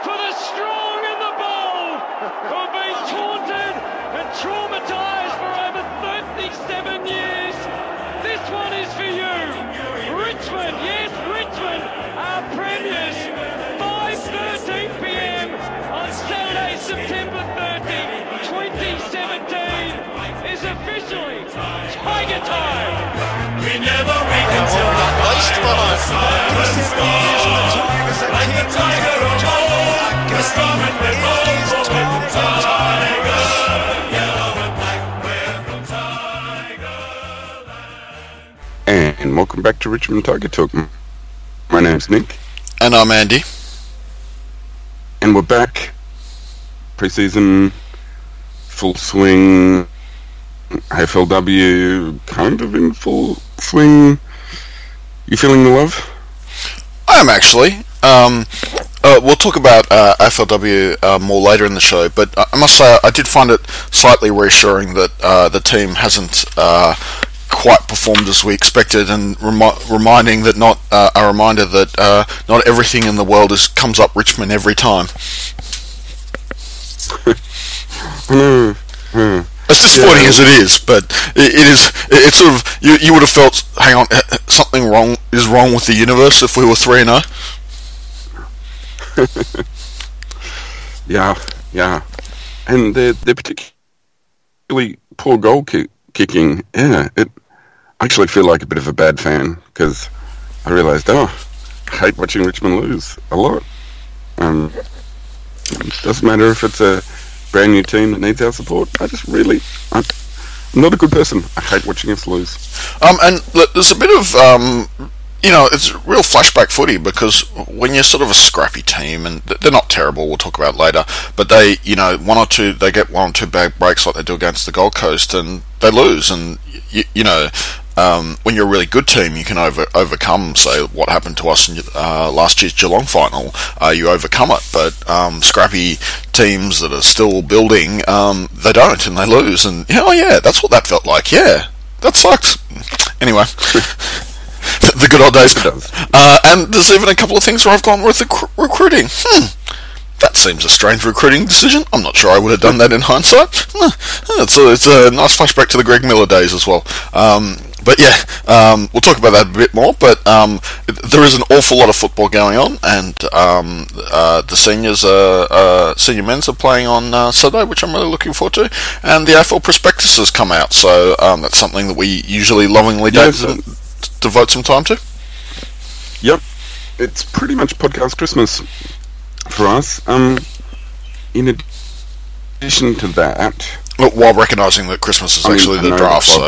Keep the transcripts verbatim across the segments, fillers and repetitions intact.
for the strong and the bold who have been taunted and traumatised for over thirty-seven years. This one is for you. Richmond, yes, Richmond are premiers. five thirteen p.m. on Saturday, September thirtieth, twenty seventeen is officially Tiger Time. We never wait until the last like the tiger of old, the storm and the gold from Tiger, yellow and black, we're from Tiger. And welcome back to Richmond Tiger Talk. My name's Nick. And I'm Andy. And we're back. Pre-season, full swing. A F L W kind of in full swing. You feeling the love? I am actually. Um, uh, we'll talk about uh, A F L W uh, more later in the show, but I must say I did find it slightly reassuring that uh, the team hasn't uh, quite performed as we expected, and remi- reminding that not uh, a reminder that uh, not everything in the world is comes up Richmond every time. I know. Yeah. As disappointing yeah. as it is, but it, it is. It, it's sort of you. You would have felt, hang on, something wrong is wrong with the universe if we were three and zero. Yeah, yeah, and they're they're particularly poor goal kick, kicking. Yeah, it. I actually feel like a bit of a bad fan because I realised, oh, I hate watching Richmond lose a lot. Um, it doesn't matter if it's a brand new team that needs our support. I just really, I'm not a good person. I hate watching us lose. Um, and look, there's a bit of, um, you know, it's real flashback footy because when you're sort of a scrappy team, and they're not terrible, we'll talk about later, but they, you know, one or two, they get one or two bad breaks like they do against the Gold Coast, and they lose, and you, you know. Um, when you're a really good team, you can over, overcome, say, what happened to us in uh, last year's Geelong final. Uh, you overcome it, but um, scrappy teams that are still building, um, they don't, and they lose. And, yeah, oh, yeah, that's what that felt like. Yeah, that sucks. Anyway, the good old days. Uh, and there's even a couple of things where I've gone with the cr- recruiting. Hmm. That seems a strange recruiting decision. I'm not sure I would have done that in hindsight. It's a, it's a nice flashback to the Greg Miller days as well. Um, but yeah, um, we'll talk about that a bit more. But um, there is an awful lot of football going on, and um, uh, the seniors, uh, uh, senior men's are playing on uh, Saturday, which I'm really looking forward to. And the A F L prospectus has come out, so um, that's something that we usually lovingly yeah, de- devote some time to. Yep, it's pretty much podcast Christmas for us. Um, in addition to that, well, while recognising that Christmas is I mean, actually the draft, so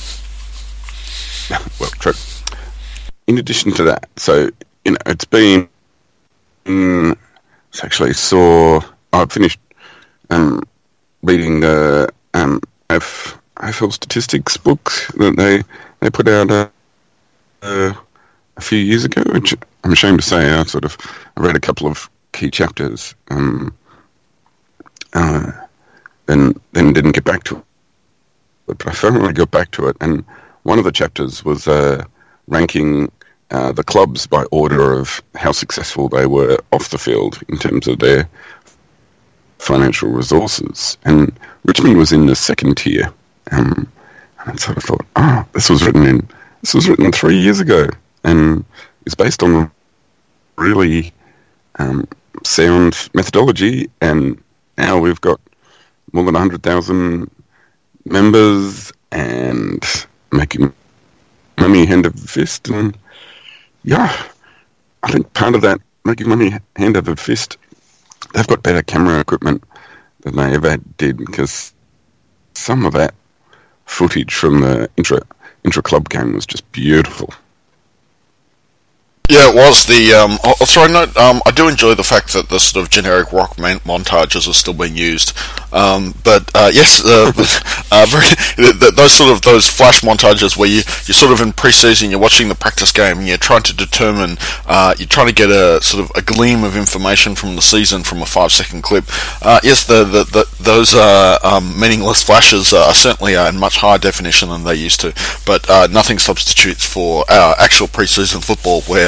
well, true. In addition to that, so you know, it's been. Um, I actually saw. I finished um, reading the um, F, A F L statistics book that they they put out uh, uh, a few years ago, which I'm ashamed to say I sort of I read a couple of key chapters, um, uh, then then didn't get back to it. But I finally got back to it, and one of the chapters was uh, ranking uh, the clubs by order of how successful they were off the field in terms of their financial resources. And Richmond was in the second tier. Um, and I sort of thought, oh, this was written in this was written three years ago, and it's based on really um, sound methodology. And now we've got more than one hundred thousand members and making money hand over fist. And yeah, I think part of that making money hand over fist, they've got better camera equipment than they ever did, because some of that footage from the intra intra club game was just beautiful. Yeah, it was. The um, I'll, I'll throw a note. Um, I do enjoy the fact that the sort of generic rock man- montages are still being used. Um, but uh, yes, uh, uh, very, th- th- those sort of those flash montages where you you're sort of in pre-season, you're watching the practice game, and you're trying to determine, uh, you're trying to get a sort of a gleam of information from the season from a five-second clip. Uh, yes, the, the, the those uh, um, meaningless flashes are certainly uh, in much higher definition than they used to. But uh, nothing substitutes for our actual pre-season football, where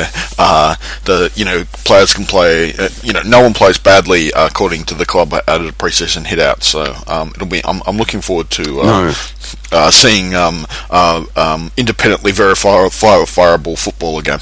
where uh, the you know players can play. Uh, you know, no one plays badly uh, according to the club at a preseason hit out. So um, it'll be. I'm, I'm looking forward to uh, No. uh, seeing um, uh, um, independently verifiable football again.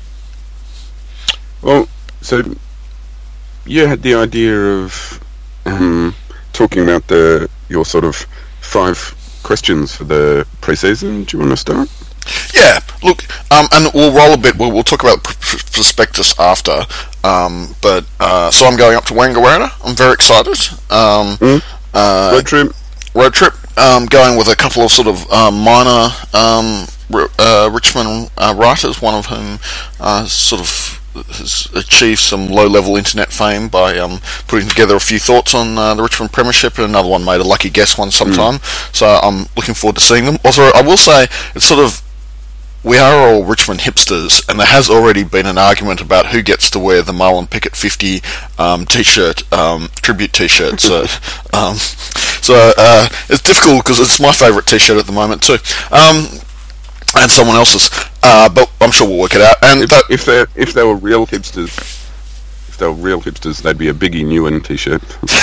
Well, so you had the idea of um, talking about the your sort of five questions for the pre-season. Do you want to start? Yeah, look, um, and we'll roll a bit. We'll, we'll talk about the pr- prospectus after. Um, but uh, so I'm going up to Wangaratta. I'm very excited. Um, Mm. uh, Road trip. road trip. Um, going with a couple of sort of uh, minor um, r- uh, Richmond uh, writers. One of whom uh, sort of has achieved some low-level internet fame by um, putting together a few thoughts on uh, the Richmond Premiership, and another one made a lucky guess one sometime. Mm. So I'm looking forward to seeing them. Also, I will say it's sort of we are all Richmond hipsters, and there has already been an argument about who gets to wear the Marlon Pickett fifty um, t-shirt, um, tribute t-shirt. So, um, so uh, it's difficult because it's my favourite t-shirt at the moment too, um, and someone else's. Uh, but I'm sure we'll work it out. And If, that, if they if they were real hipsters, if they were real hipsters, they'd be a Biggie Newen t-shirt.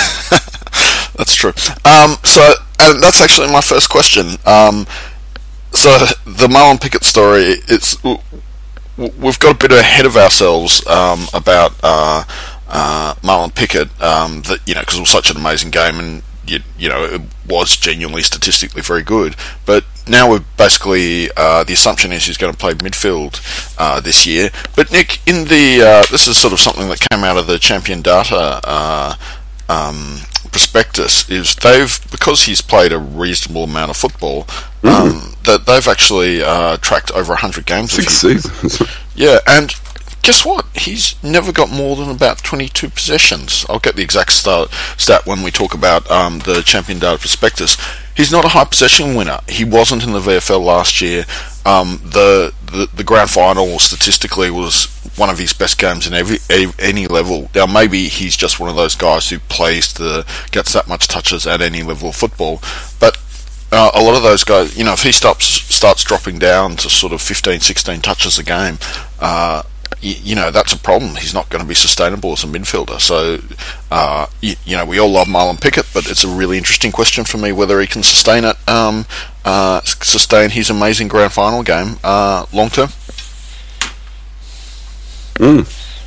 that's true. Um, so, and that's actually my first question. Um, so the Marlon Pickett story, it's w- we've got a bit ahead of ourselves um, about uh, uh, Marlon Pickett. Um, that you know, because it was such an amazing game, and you, you know, it was genuinely statistically very good. But now we're basically uh, the assumption is he's going to play midfield uh, this year. But Nick, in the uh, this is sort of something that came out of the Champion Data uh, um, prospectus. Is they've because he's played a reasonable amount of football. Mm. Um, that they've actually uh, tracked over a hundred games. Six seasons. Yeah, and guess what? He's never got more than about twenty-two possessions. I'll get the exact start, stat when we talk about um, the Champion Data prospectus. He's not a high possession winner. He wasn't in the V F L last year. Um, the, the the grand final statistically was one of his best games in every any level. Now maybe he's just one of those guys who plays the gets that much touches at any level of football, but uh, a lot of those guys, you know, if he stops starts dropping down to sort of fifteen, sixteen touches a game, uh, you, you know, that's a problem. He's not going to be sustainable as a midfielder. So, uh, you, you know, we all love Marlon Pickett, but it's a really interesting question for me whether he can sustain it, um, uh, sustain his amazing grand final game uh, long term. Mm.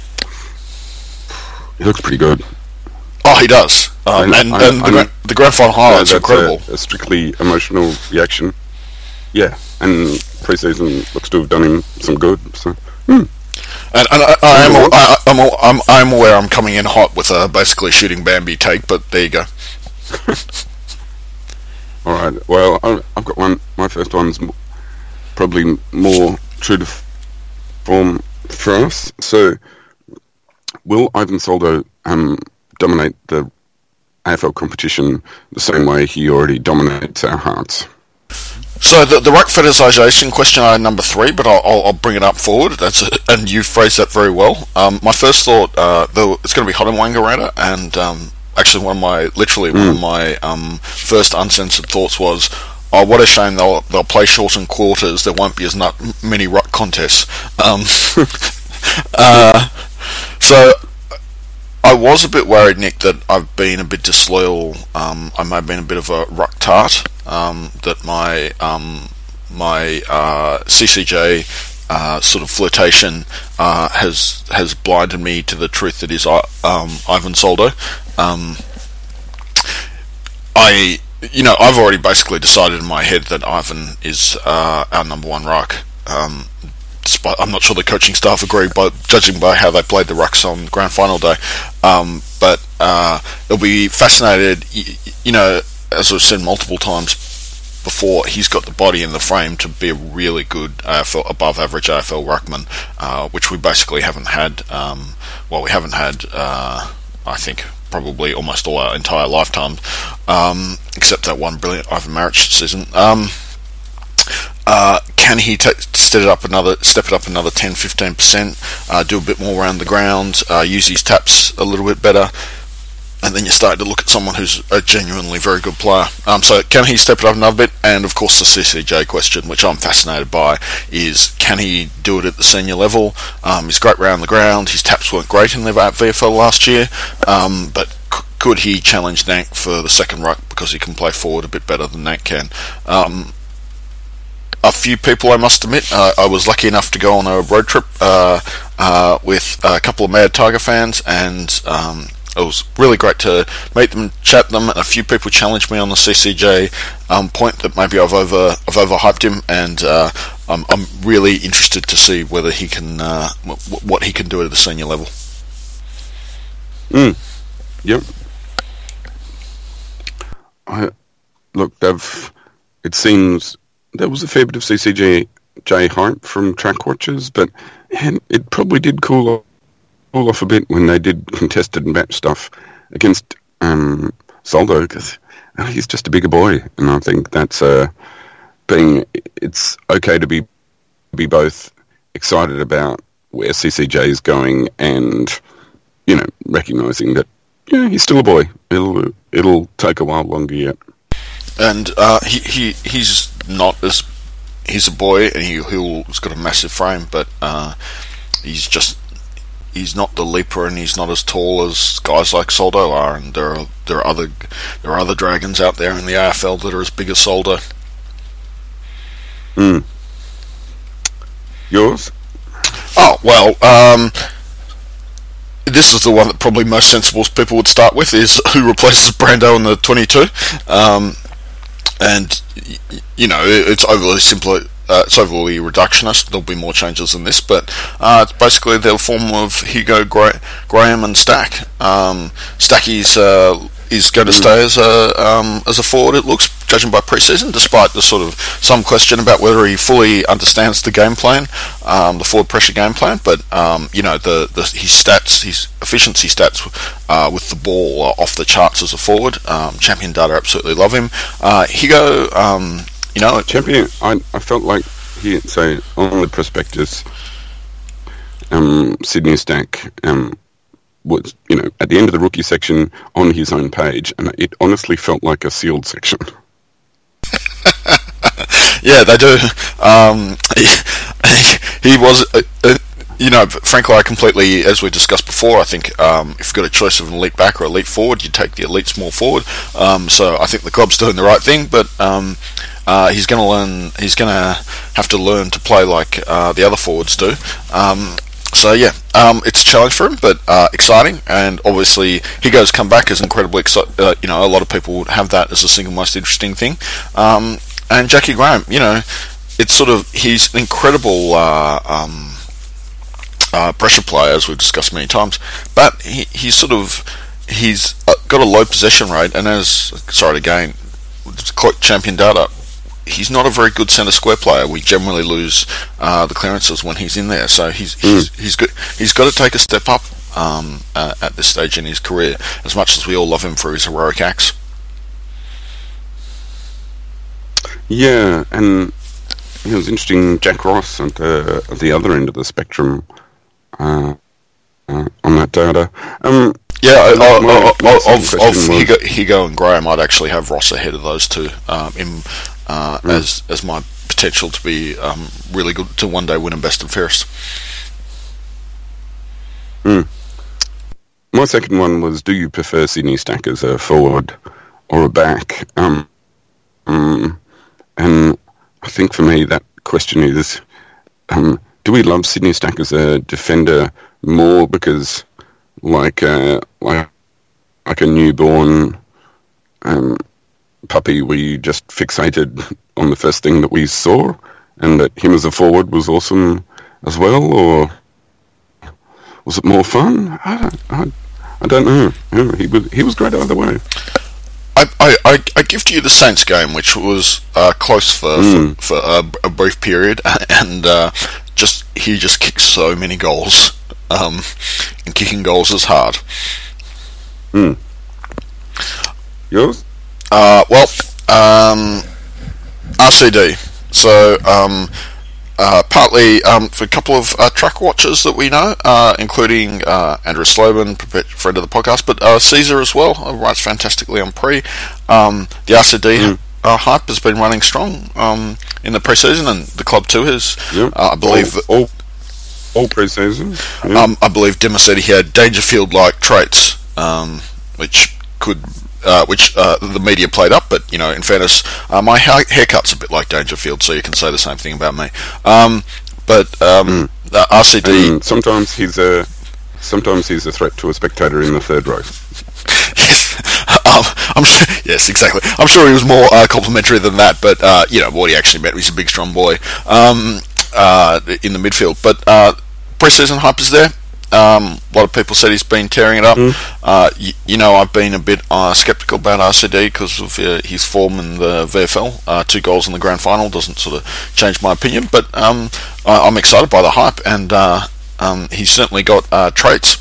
He looks pretty good. Oh, he does. Um, I- and I- and the, I- gra- the grand final highlights Yeah, are that's incredible. A, a strictly emotional reaction. Yeah, and pre-season looks to have done him some good. So, hmm. And, and I, I am, I, I'm, I'm, I'm aware I'm coming in hot with a basically shooting Bambi take, but there you go. All right. Well, I, I've got one. My first one's m- probably more true to form for us. So, will Ivan Soldo um, dominate the A F L competition the same way he already dominates our hearts? So the the ruck fetishisation question I had number three, but I'll, I'll, I'll bring it up forward. That's a, and you phrased that very well. Um, my first thought, uh, though, it's going to be hot in Wangaratta, and um, actually one of my literally mm. one of my um, first uncensored thoughts was, oh, what a shame they'll they'll play shortened quarters. There won't be as not many ruck contests. Um, uh, so. I was a bit worried, Nick, that I've been a bit disloyal. Um, I may have been a bit of a ruck tart. Um, that my um, my uh, C C J uh, sort of flirtation uh, has has blinded me to the truth that is uh, um, Ivan Soldo. Um, I, you know, I've already basically decided in my head that Ivan is uh, our number one ruck. Um, Despite, I'm not sure the coaching staff agree, but judging by how they played the rucks on grand final day, um, but uh, it'll be fascinated. You, you know, as I've said multiple times before, he's got the body and the frame to be a really good A F L, above average A F L ruckman, uh, which we basically haven't had. Um, well, we haven't had. Uh, I think probably almost all our entire lifetime, um, except that one brilliant Ivan Maric season. Um, Uh, can he t- step it up another, step it up another ten to fifteen percent, uh, do a bit more around the ground, uh, use his taps a little bit better? and then you start to look at someone who's a genuinely very good player. Um, so can he step it up another bit? And of course the C C J question, which I'm fascinated by, is can he do it at the senior level? Um, he's great round the ground. His taps weren't great in the V F L last year, um, but c- could he challenge Nank for the second ruck because he can play forward a bit better than Nank can? Um, a few people, I must admit, uh, I was lucky enough to go on a road trip uh, uh, with a couple of Mad Tiger fans, and um, it was really great to meet them, chat them, and a few people challenged me on the C C J um, point that maybe I've over I've overhyped him, and uh, I'm, I'm really interested to see whether he can uh, w- what he can do at the senior level. Mm. Yep. I, look, they've. It seems there was a fair bit of C C J hype from track watchers, but and it probably did cool off. Cool off a bit when they did contested match stuff against um, Soldo, because uh, he's just a bigger boy, and I think that's uh, being. It's okay to be be both excited about where C C J is going, and you know, recognizing that yeah, he's still a boy. It'll it'll take a while longer yet. And uh, he he he's not as he's a boy, and he he's got a massive frame, but uh, he's just. He's not the leaper, and he's not as tall as guys like Soldo are. And there are there are other there are other dragons out there in the A F L that are as big as Soldo. Mm. Yours? Oh well, um, this is the one that probably most sensible people would start with: is who replaces Brando in the twenty-two. Um, and you know, it's overly simple. Uh, it's overly reductionist. There'll be more changes than this, but uh, it's basically the form of Hugo Gra- Graham and Stack. Um, Stacky's uh, is going to stay as a um, as a forward. It looks, judging by pre-season, despite the sort of some question about whether he fully understands the game plan, um, the forward pressure game plan. But um, you know, the, the his stats, his efficiency stats uh, with the ball are off the charts as a forward. Um, Champion Data absolutely love him. Uh, Hugo. Um, You know, Champion, I, I felt like he, so on the prospectus, um, Sydney Stack um, was, you know, at the end of the rookie section on his own page, and it honestly felt like a sealed section. Yeah, they do. Um, he, he was, uh, uh, you know, frankly, I completely, as we discussed before, I think um, if you've got a choice of an elite back or elite forward, you take the elite small forward. Um, so I think the club's doing the right thing, but um, uh, he's going to learn. He's going to have to learn to play like uh, the other forwards do. Um, so yeah, um, it's a challenge for him, but uh, exciting. And obviously, Higo's comeback is incredibly exciting. Uh, you know, a lot of people would have that as the single most interesting thing. Um, and Jackie Graham, you know, it's sort of he's an incredible. Uh, um, Uh, pressure player, as we've discussed many times, but he, he's sort of he's uh, got a low possession rate, and as sorry again, Champion Data, he's not a very good centre square player. We generally lose uh, the clearances when he's in there, so he's he's mm. he's good. He's got to take a step up um, uh, at this stage in his career. As much as we all love him for his heroic acts. Yeah, and it was interesting. Jack Ross at the at the other end of the spectrum. Uh, uh, on that data, um, yeah, my, my, my of, of, of Higo, Higo and Graham, I'd actually have Ross ahead of those two um, in, uh, mm. as as my potential to be um, really good to one day win them best and fairest. Mm. My second one was: do you prefer Sydney Stack as a forward or a back? Um, um, and I think for me that question is. Um, Do we love Sydney Stack as a defender more because, like, uh, like, like a newborn um, puppy, we just fixated on the first thing that we saw, and that him as a forward was awesome as well, or was it more fun? I don't, I, I don't know. Yeah, he was he was great either way. I, I, I give to you the Saints game, which was uh, close for mm. for, for a, a brief period, and uh, just he just kicked so many goals, um, and kicking goals is hard. Mm. Yours? Uh, well, um, R C D. So um, uh, partly um, for a couple of uh, track watchers that we know, uh, including uh, Andrew Slobin, friend of the podcast, but uh, Caesar as well, uh, writes fantastically on pre. Um, the R C D mm. uh, hype has been running strong um, in the pre-season, and the club too has. Yep. Uh, I believe all, all, all pre-season. Yep. Um, I believe Dimmer said he had Dangerfield-like traits, um, which could. Uh, which uh, the media played up, but you know, in fairness, uh, my ha- haircut's a bit like Dangerfield, so you can say the same thing about me. Um, but um, mm. the R C D. And sometimes he's a sometimes he's a threat to a spectator in the third row. Yes, um, I'm sure, yes, exactly. I'm sure he was more uh, complimentary than that, but uh, you know what he actually meant. He's a big, strong boy um, uh, in the midfield. But uh, pre-season hype is there. Um, a lot of people said he's been tearing it up. Mm. Uh, y- you know, I've been a bit uh, sceptical about R C D because of uh, his form in the V F L. Uh, two goals in the grand final doesn't sort of change my opinion, but um, I- I'm excited by the hype, and uh, um, he's certainly got uh, traits.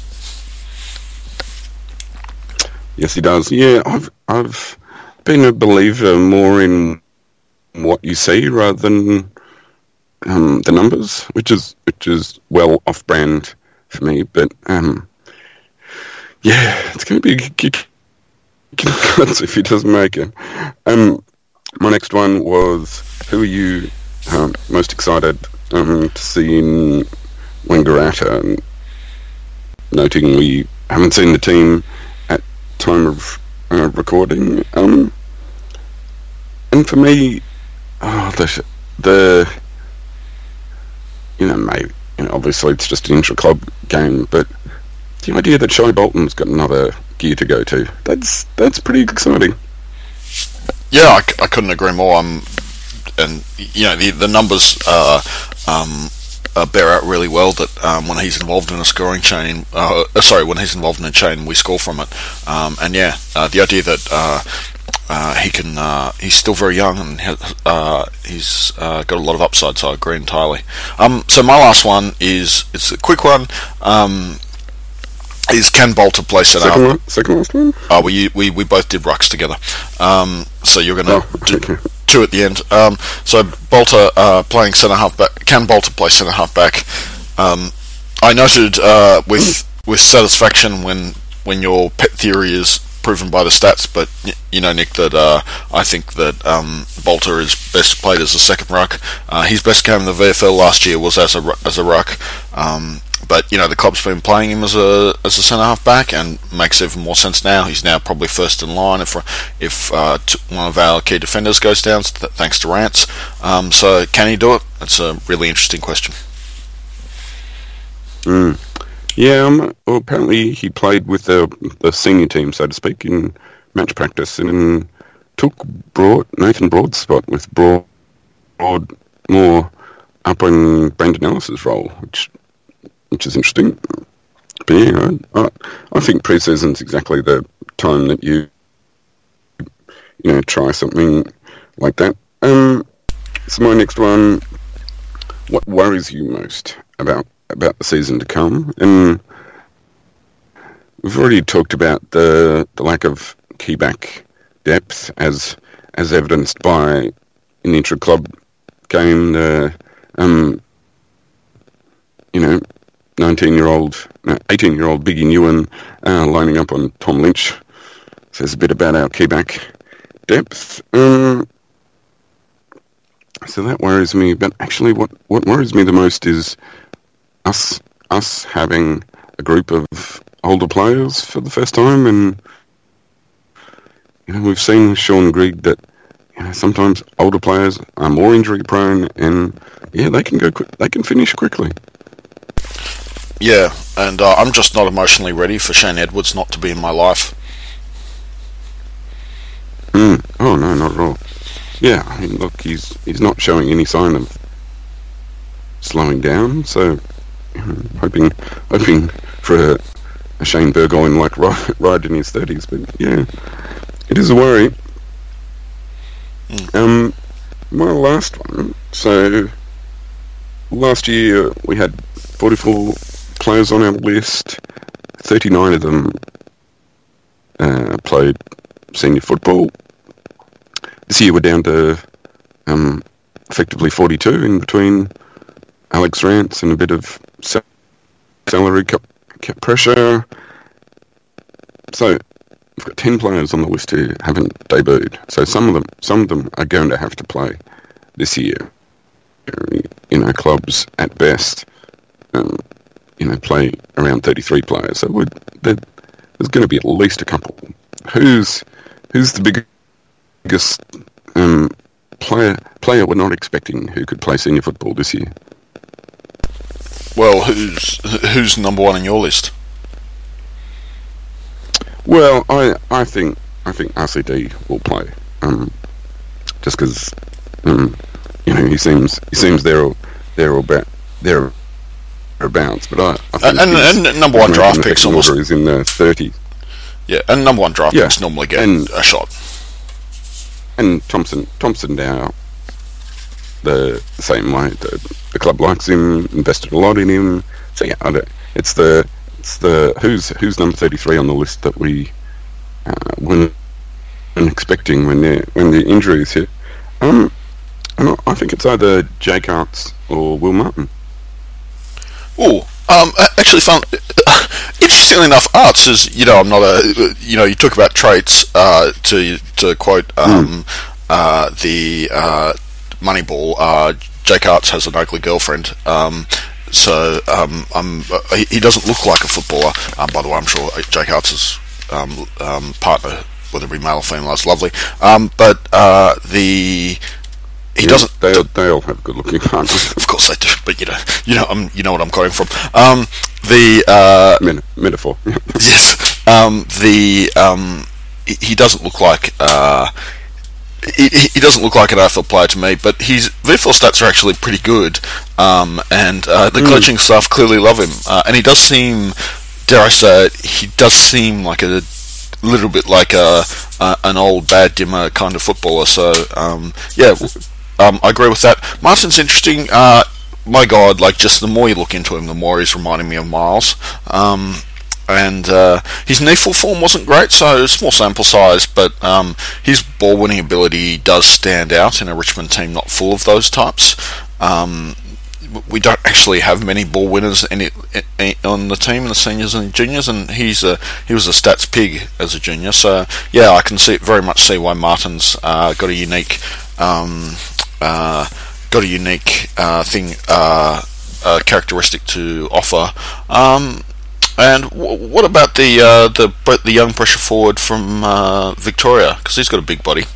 Yes, he does. Yeah, I've I've been a believer more in what you see rather than um, the numbers, which is which is well off-brand for me, but um, yeah, it's going to be kick cuts if he doesn't make it. Um, my next one was, who are you um, most excited um, to see in Wangaratta? Noting we haven't seen the team at time of uh, recording, um, and for me, oh, the the you know maybe. You know, obviously, it's just an intra-club game, but the idea that Shai Bolton's got another gear to go to, that's that's pretty exciting. Yeah, I, I couldn't agree more. Um, and, you know, the, the numbers uh, um, uh, bear out really well that um, when he's involved in a scoring chain, uh, sorry, when he's involved in a chain, we score from it. Um, and, yeah, uh, the idea that uh, Uh, he can. Uh, he's still very young, and has, uh, he's uh, got a lot of upside. So I agree entirely. Um, so my last one is it's a quick one. Um, is can Bolter play centre? Second one, second last one. Oh, we we we both did rucks together. Um, so you're going to oh, do okay. two at the end. Um, so Bolter uh, playing centre half back. Can Bolter play centre half back? Um, I noted uh, with with satisfaction when when your pet theory is proven by the stats, but you know, Nick, that uh, I think that um, Bolter is best played as a second ruck. Uh, his best game in the V F L last year was as a as a ruck, um, but you know the club's been playing him as a as a centre half back, and makes even more sense now. He's now probably first in line if if uh, t- one of our key defenders goes down, th- thanks to Rance. Um, so can he do it? That's a really interesting question. Mm. Yeah, um, well, apparently he played with the the senior team, so to speak, in match practice, and took Broad, Nathan Broad's spot with Broad, Broad more up in Brendan Ellis's role, which which is interesting. But yeah, I, I think pre-season's exactly the time that you you know try something like that. Um, so my next one, what worries you most about about the season to come? And we've already talked about the the lack of key back depth as as evidenced by an intra-club game, the um you know nineteen-year-old, no, eighteen-year-old Biggie Newen uh, lining up on Tom Lynch says a bit about our key back depth. Um, so that worries me. But actually, what what worries me the most is us us having a group of older players for the first time, and you know we've seen with Sean Grigg that you know sometimes older players are more injury prone, and yeah, they can go quick, they can finish quickly. Yeah, and uh, I'm just not emotionally ready for Shane Edwards not to be in my life. Mm. Oh no, not at all. Yeah, I mean, look, he's he's not showing any sign of slowing down, so. Hoping, hoping for a, a Shane Burgoyne like ride, ride in his thirties, but yeah, it is a worry. Mm. Um, my last one. So last year we had forty-four players on our list. thirty-nine of them uh, played senior football. This year we're down to um, effectively forty-two in between Alex Rance and a bit of salary cap, cap pressure. So we've got ten players on the list who haven't debuted. So some of them, some of them are going to have to play this year. You know, clubs at best, um, you know, play around thirty-three players. So would there, there's going to be at least a couple. Who's who's the biggest um, player player we're not expecting who could play senior football this year? Well, who's who's number one on your list? Well, I I think I think R C D will play, um, just because um, you know he seems he seems there or there or about there abouts. But I, I think and, and, and number one draft picks almost is in the thirties. Yeah, and number one draft yeah. picks normally get and, a shot. And Thompson Thompson now the same way. The, the club likes him, invested a lot in him. So yeah, I don't, it's the it's the who's who's number thirty-three on the list that we uh, weren't expecting when the when the injuries hit. Um, and I think it's either Jake Arts or Will Martin. Oh, um, actually, fun. Interestingly enough, Arts is, you know, I'm not a, you know, you talk about traits. Uh, to to quote um, mm. uh, the uh, Moneyball, uh, Jake Arts has an ugly girlfriend. Um, so um, I'm, uh, he, he doesn't look like a footballer. Um, by the way, I'm sure Jake Arts' um, um, partner, whether it be male or female, is lovely. Um, but uh, the He yeah, doesn't. They all, they all have good-looking partners. Of course they do, but you know, you know, um, you know what I'm quoting from. Um, the uh, Men- metaphor. yes, um, the um, he, he doesn't look like uh, he, he doesn't look like an A F L player to me, but his V F L stats are actually pretty good, um, and uh, the mm. coaching staff clearly love him, uh, and he does seem, dare I say it, he does seem like a little bit like a, a an old bad dimmer kind of footballer. So um, yeah. Um, I agree with that. Martin's interesting. Uh, my God, like just the more you look into him, the more he's reminding me of Miles. Um, and uh, his knee full form wasn't great, so small sample size, but um, his ball winning ability does stand out in a Richmond team not full of those types. Um, we don't actually have many ball winners any, any, on the team in the seniors and juniors, and he's a he was a stats pig as a junior. So yeah, I can see very much see why Martin's uh, got a unique. Um, Uh, got a unique uh, thing, uh, uh, characteristic to offer. Um, and w- what about the uh, the the young pressure forward from uh, Victoria? Because he's got a big body.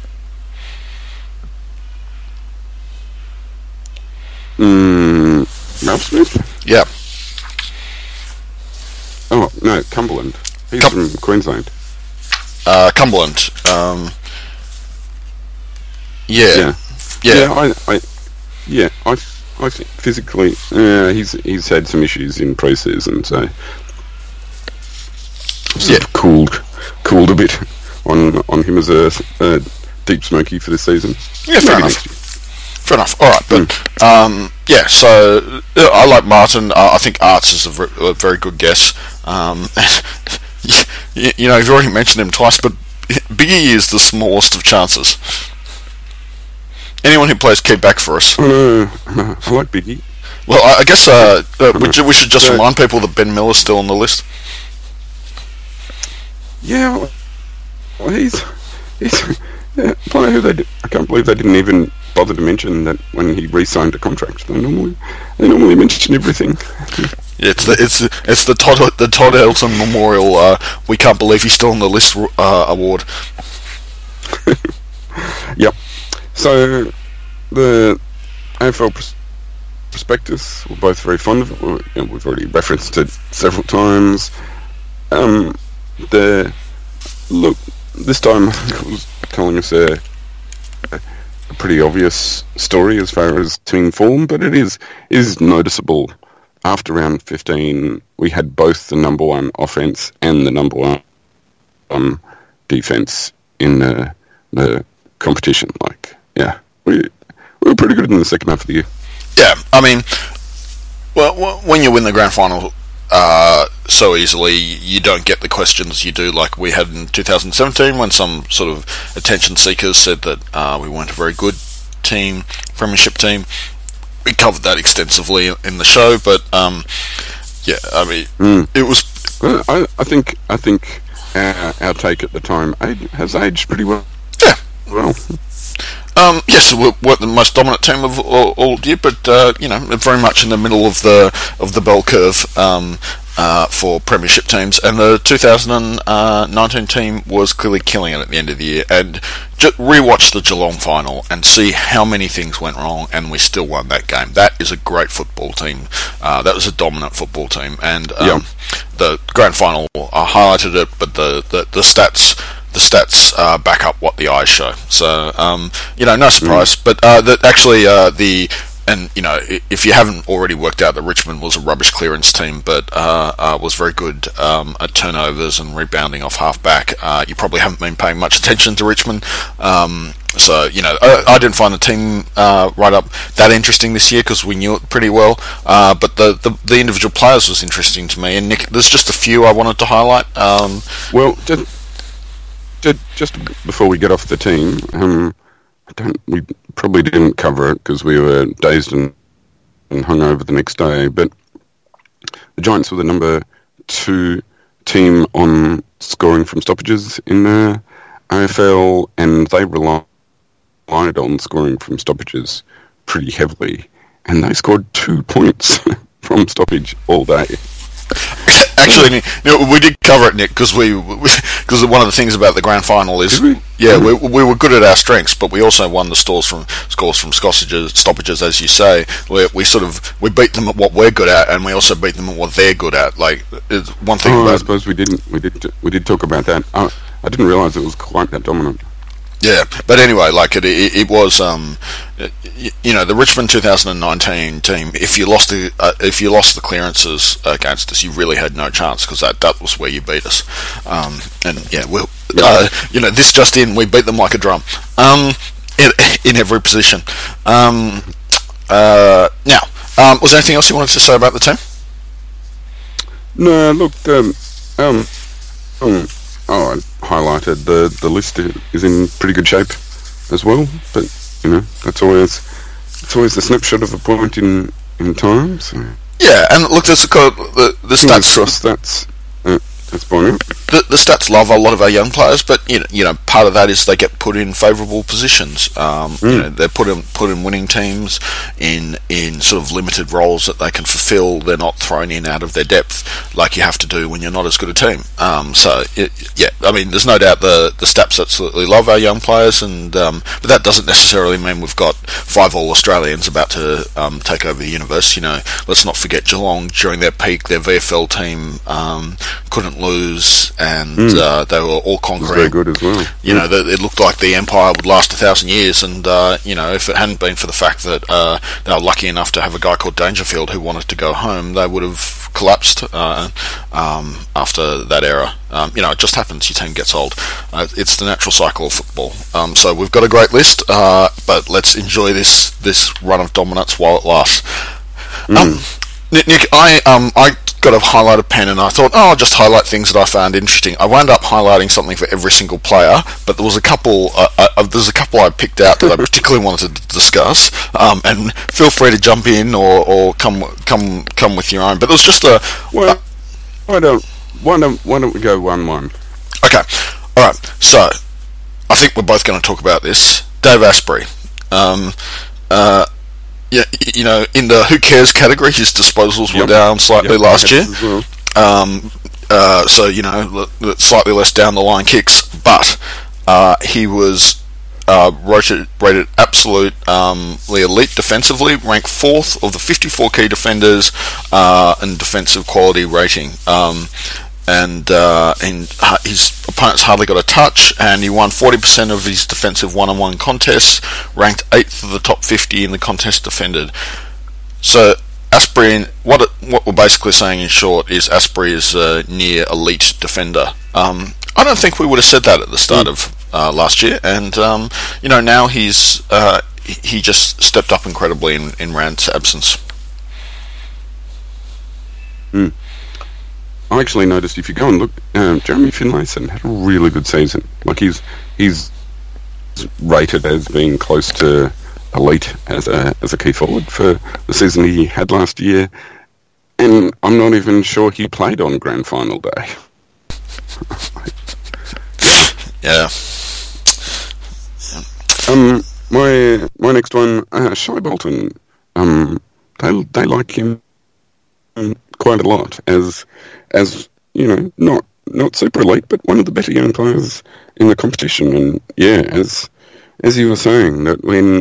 Mm, Ralph Smith? Yeah. Oh no, Cumberland. He's Com- from Queensland. Uh, Cumberland. Um, yeah. Yeah. Yeah. yeah, I, I, yeah, I, I think physically, uh, he's he's had some issues in pre-season, so sort yeah. of cooled, cooled a bit on on him as a, a deep smoky for this season. Yeah, fair Maybe enough. Fair enough. All right, but mm. um, yeah, so uh, I like Martin. Uh, I think Arts is a, ver- a very good guess. Um, you, you know, you've already mentioned him twice, but Biggie is the smallest of chances. Anyone who plays key back for us. Oh, no, no, I like Biggie. Well, I, I guess uh, uh, we, we should just remind people that Ben Miller's still on the list. Yeah, well, he's he's. Yeah, I don't know who they did. I can't believe they didn't even bother to mention that when he re-signed a contract. They normally they normally mention everything. Yeah, it's the it's the, it's the Todd the Todd Elton Memorial. Uh, we can't believe he's still on the list uh, award. Yep. So, the A F L pros- prospectus, we're both very fond of it. We're, you know, we've already referenced it several times. Um, the look, this time it was telling us a, a pretty obvious story as far as team form, but it is is noticeable. After round fifteen, we had both the number one offense and the number one um, defense in the, the competition. Like, yeah, we we were pretty good in the second half of the year. Yeah, I mean, well, when you win the grand final uh, so easily, you don't get the questions you do like we had in two thousand seventeen when some sort of attention seekers said that uh, we weren't a very good team, premiership team. we covered that extensively in the show, but um, yeah, I mean, Mm. it was. Well, I, I think I think our, our take at the time ag- has aged pretty well. Yeah. Well, Um, yes, we're, we're the most dominant team of all, all year, but uh, you know, very much in the middle of the of the bell curve um, uh, for premiership teams. And the two thousand nineteen team was clearly killing it at the end of the year. And just rewatch the Geelong final and see how many things went wrong, and we still won that game. That is a great football team. Uh, that was a dominant football team, and um, Yeah. the grand final I highlighted it, but the the, the stats. The stats uh, back up what the eyes show. So, um, you know, no surprise. Mm. But uh, that actually uh, the and you know, i- if you haven't already worked out that Richmond was a rubbish clearance team, but uh, uh, was very good um, at turnovers and rebounding off half back, uh, you probably haven't been paying much attention to Richmond. Um, so, you know, I, I didn't find the team uh, right up that interesting this year because we knew it pretty well. Uh, but the, the the individual players was interesting to me. And Nick, there's just a few I wanted to highlight. Um, well, just, just just before we get off the team, um, I don't. We probably didn't cover it because we were dazed and, and hung over the next day. But the Giants were the number two team on scoring from stoppages in the A F L, and they relied on scoring from stoppages pretty heavily, and they scored two points from stoppage all day. Actually, Nick, you know, we did cover it, Nick, because we because one of the things about the grand final is, Did we? yeah, we, we were good at our strengths, but we also won the scores from scores from stoppages, stoppages, as you say. We, we sort of we beat them at what we're good at, and we also beat them at what they're good at. Like it's one thing Oh, I about suppose we didn't. We did. We did talk about that. I, I didn't realise it was quite that dominant. yeah, but anyway, like it, it, it was, um, you, you know, the Richmond two thousand nineteen team. If you lost the uh, if you lost the clearances against us, you really had no chance because that, that was where you beat us. Um, and yeah, we uh, you know, this just in, we beat them like a drum. Um, in, in every position. Um, uh, now, um, was there anything else you wanted to say about the team? No, look. Um, um, um, oh, I highlighted the the list is in pretty good shape as well. But you know, that's always it's always a snapshot of a point in in time. So Yeah, and look, there's the the, the fingers stats. crossed that's uh, that's brilliant. The, the stats love a lot of our young players, but you know, you know, part of that is they get put in favourable positions. Um, Mm. You know, they're put in put in winning teams, in in sort of limited roles that they can fulfil. They're not thrown in out of their depth like you have to do when you're not as good a team. Um, so it, yeah, I mean, there's no doubt the the Staps absolutely love our young players, and um, but that doesn't necessarily mean we've got five All Australians about to um, take over the universe. You know, let's not forget Geelong during their peak, their V F L team um, couldn't lose, and Mm. uh, they were all It was conquering. very good as well. You know, the, it looked like the empire would last a thousand years, and uh, you know, if it hadn't been for the fact that uh, they were lucky enough to have a guy called Dangerfield who wanted to go home, they would have collapsed uh, um, after that era. Um, you know, it just happens. Your team gets old. Uh, it's the natural cycle of football. Um, so we've got a great list, uh, but let's enjoy this this run of dominance while it lasts. Um, Nick, Nick, I um I got a highlighter pen and I thought, oh, I'll just highlight things that I found interesting. I wound up highlighting something for every single player, but there was a couple. Uh, uh, there's a couple I picked out that I particularly wanted to discuss. Um, and feel free to jump in or, or come come come with your own. But it was just a Well, why don't why don't why don't we go one one? okay. All right. So I think we're both going to talk about this. Dave Asprey. Um, uh, Yeah, y- you know, in the who cares category, his disposals were Yep. down slightly Yep, last year. as well. Um, uh, so, you know, l- l- slightly less down the line kicks, but uh, he was uh, rated, rated absolutely um, elite defensively, ranked fourth of the fifty-four key defenders uh, in defensive quality rating. Um, and uh, and uh, his opponents hardly got a touch, and he won forty percent of his defensive one-on-one contests, ranked eighth of the top fifty in the contest defended. So Asprey, what it, what we're basically saying in short is Asprey is a near elite defender. Um, I don't think we would have said that at the start Mm. of uh, last year, and um, you know, now he's uh, he just stepped up incredibly in, in Rand's absence. Mm. I actually noticed if you go and look, um, Jeremy Finlayson had a really good season. Like he's he's rated as being close to elite as a as a key forward for the season he had last year, and I'm not even sure he played on grand final day. Yeah. Um, my my next one, uh, Shai Bolton. Um, they they like him quite a lot as as you know, not not super elite, but one of the better young players in the competition. And yeah, as as you were saying, that when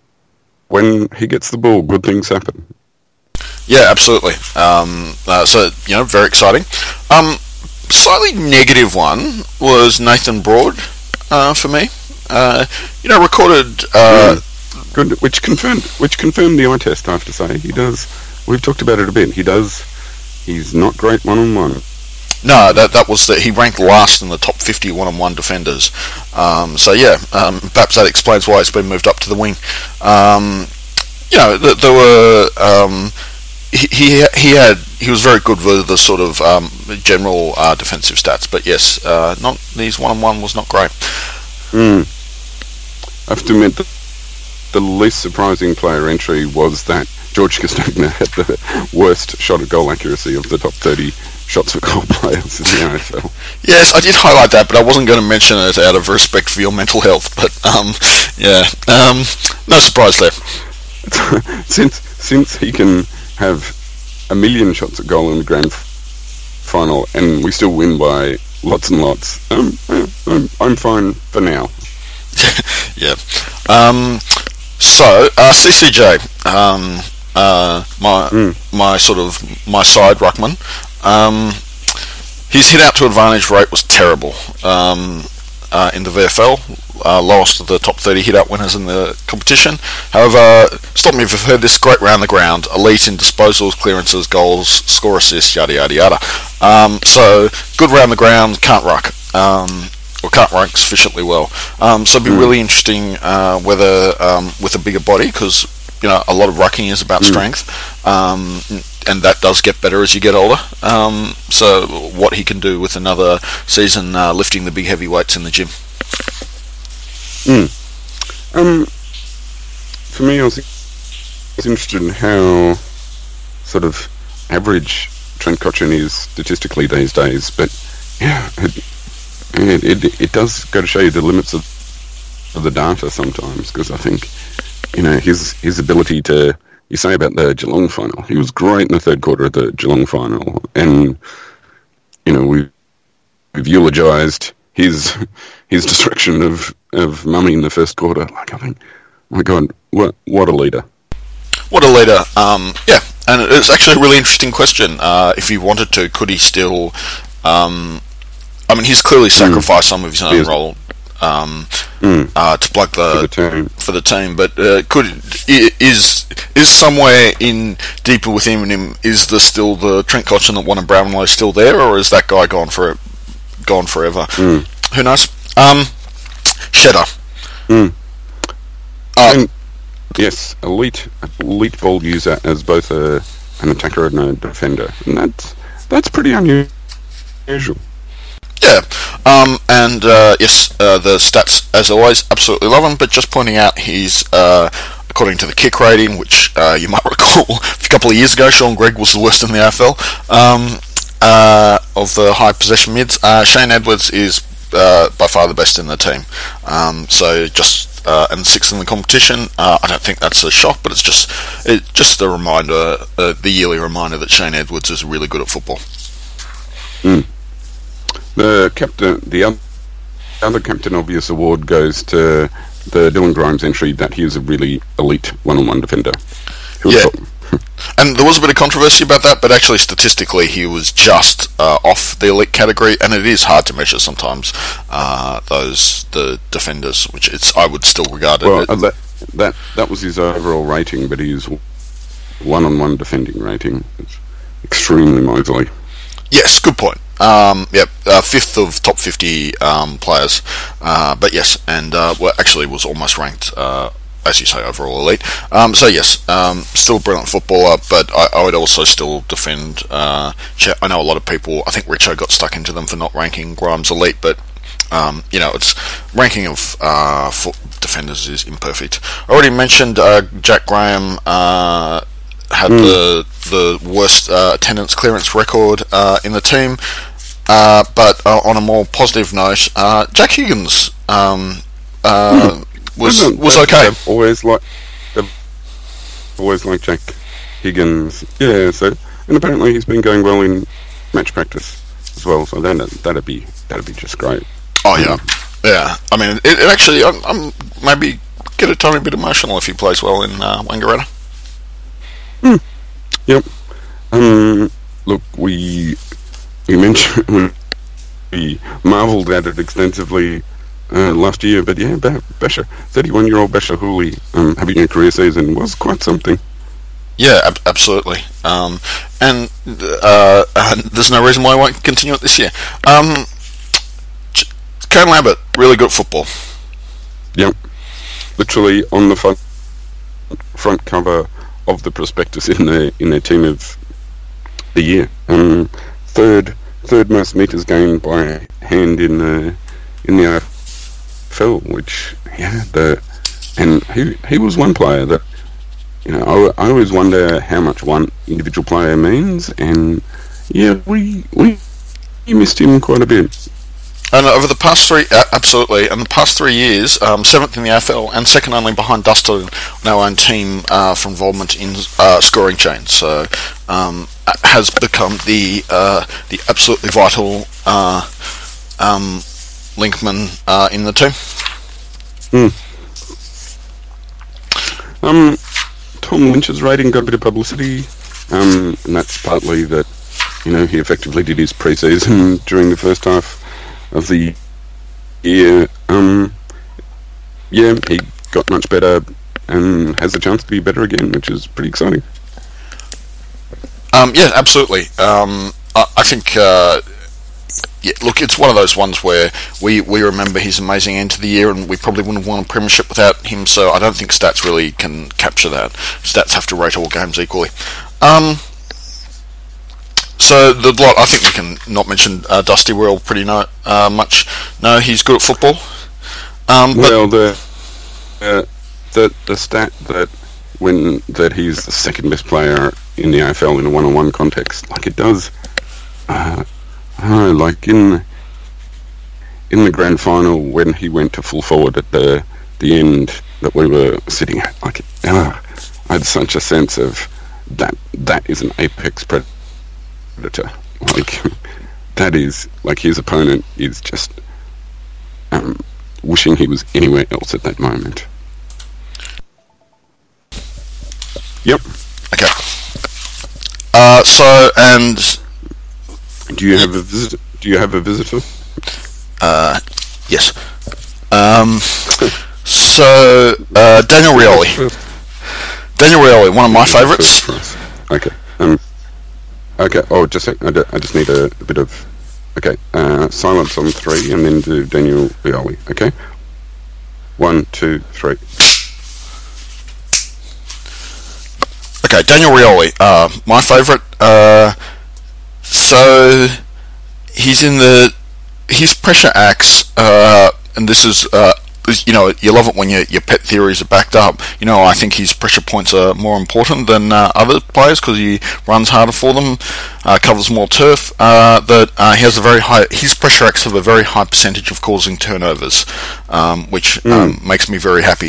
when he gets the ball, good things happen. Yeah, absolutely. Um, uh, so you know, very exciting. Um, slightly negative one was Nathan Broad uh, for me. Uh, you know, recorded. Uh, mm, good, which confirmed which confirmed the eye test. I have to say, he does. We've talked about it a bit. He does. He's not great one on one. No, that that was that he ranked last in the top fifty one-on-one defenders. Um, so yeah, um, perhaps that explains why it's been moved up to the wing. Um, you know, th- there were um, he, he he had he was very good with the sort of um, general uh, defensive stats, but yes, uh, not these one-on-one was not great. Mm. I have to admit that the least surprising player entry was that George Castagna had the worst shot at goal accuracy of the top thirty shots at goal players in the N F L. Yes, I did highlight that, but I wasn't going to mention it out of respect for your mental health. But um, yeah, um, no surprise there. since since he can have a million shots at goal in the grand final and we still win by lots and lots, um, I'm, I'm fine for now. Yeah. Um, so uh, C C J, um, uh, my mm. my sort of my side ruckman. Um, his hit out to advantage rate was terrible um, uh, in the V F L, uh, lowest of the top thirty hit out winners in the competition. However, stop me if you've heard this, great round the ground, elite in disposals, clearances, goals, score assists, yada yada yada. Um, so good round the ground, can't ruck. Um, or can't ruck sufficiently well. Um, so it'd be mm. really interesting uh, whether um, with a bigger body, because you know a lot of rucking is about mm. strength. Um, and that does get better as you get older. Um, so what he can do with another season uh, lifting the big heavy weights in the gym. Mm. Um, for me, I was, I was interested in how sort of average Trent Cotchin is statistically these days, but yeah, it, it, it, it does go to show you the limits of, of the data sometimes, because I think, you know, his his ability to, you say about the Geelong final, he was great in the third quarter of the Geelong final, and you know we, we've eulogised his his destruction of of Mummy in the first quarter. Like, I think, my God, what what a leader! What a leader! Um, yeah, and it's actually a really interesting question. Uh, if he wanted to, could he still? Um, I mean, he's clearly sacrificed mm. some of his own role. Um, mm. uh, to plug the, for the team, for the team. But uh, could is is somewhere in deeper within him? Is there still the Trent Cotchin that won in Brownlow still there, or is that guy gone for gone forever? Mm. Who knows? Um, Shedder. Mm. Uh, and, yes, elite elite ball user as both a an attacker and a defender, and that's that's pretty unusual. Yeah, um, and uh, yes, uh, the stats, as always, absolutely love him, but just pointing out he's, uh, according to the kick rating, which uh, you might recall a couple of years ago, Sean Gregg was the worst in the A F L, um, uh, of the high possession mids. uh, Shane Edwards is uh, by far the best in the team, um, so just, uh, and sixth in the competition. uh, I don't think that's a shock, but it's just it, just a reminder, uh, the yearly reminder that Shane Edwards is really good at football. Mm. The captain, the other, other Captain Obvious award goes to the Dylan Grimes entry that he is a really elite one-on-one defender. Yeah, and there was a bit of controversy about that, but actually statistically he was just uh, off the elite category, and it is hard to measure sometimes uh, those the defenders, which it's I would still regard it. Well, uh, that, that that was his overall rating, but his one-on-one defending rating is extremely miserly. Yes, good point. Um, yep, uh, fifth of top fifty um, players, uh, but yes, and uh, well, actually was almost ranked, uh, as you say, overall elite. Um, so yes, um, still a brilliant footballer, but I, I would also still defend. Uh, I know a lot of people. I think Richo got stuck into them for not ranking Grimes elite, but Um, you know, its ranking of uh, for defenders is imperfect. I already mentioned uh, Jack Graham uh, had mm. the the worst uh, attendance clearance record uh, in the team. Uh, but uh, on a more positive note, uh, Jack Higgins um, uh, mm. was Isn't was okay. I've always like always liked Jack Higgins. Yeah. So and apparently he's been going well in match practice as well. So then that'd be that'd be just great. Oh yeah, yeah. I mean, it, it actually, I'm, I'm maybe get a tiny bit emotional if he plays well in uh, Wangaratta. Hmm. Yep. Um. Look, we we mentioned we marvelled at it extensively uh, last year, but yeah, Basher, thirty-one-year-old Basher Hooley, um, having a career season was quite something. Yeah, ab- absolutely. Um, and uh, uh, there's no reason why I won't continue it this year. Um. Kane Lambert, really good football. Yep. Literally on the front, front cover of the prospectus in their in their team of the year. Um, third third most metres gained by hand in the in the A F L, which yeah the and he he was one player that you know I, I always wonder how much one individual player means, and yeah we we, we missed him quite a bit. And over the past three, uh, absolutely, and the past three years, um, seventh in the A F L and second only behind Dustin, our own team uh, for involvement in uh, scoring chains. So um, has become the uh, the absolutely vital uh, um, linkman uh, in the team. Mm. Um, Tom Lynch's rating got a bit of publicity, um, and that's partly that you know he effectively did his pre-season during the first half of the year. Um, yeah, he got much better and has a chance to be better again, which is pretty exciting. Um, yeah, absolutely. Um, I, I think, uh, yeah, look, it's one of those ones where we, we remember his amazing end to the year, and we probably wouldn't have won a premiership without him, so I don't think stats really can capture that. Stats have to rate all games equally. Um, So the lot, I think we can not mention uh, Dusty. We're all pretty no, uh, much know he's good at football. Um, but well, the uh, the the stat that when that he's the second best player in the A F L in a one-on-one context, like it does, uh, I don't know, like in in the grand final when he went to full forward at the the end that we were sitting at, like uh, I had such a sense of that that is an apex predator. Like that is like his opponent is just um, wishing he was anywhere else at that moment. Yep. Okay. Uh, so and do you have a visit? Do you have a visitor? Uh, yes. Um. So uh, Daniel Rioli. Daniel Rioli, one of my favourites. Okay. Um. Okay. Oh, just a sec. I, d- I just need a, a bit of. Okay. Uh, silence on three, and then do Daniel Rioli. Okay. One, two, three. Okay, Daniel Rioli, uh, my favourite. Uh, so he's in the his pressure acts, uh, and this is. Uh, You know, you love it when your your pet theories are backed up. You know, I think his pressure points are more important than uh, other players because he runs harder for them, uh, covers more turf. Uh, that uh, he has a very high. His pressure acts have a very high percentage of causing turnovers, um, which mm. um, makes me very happy.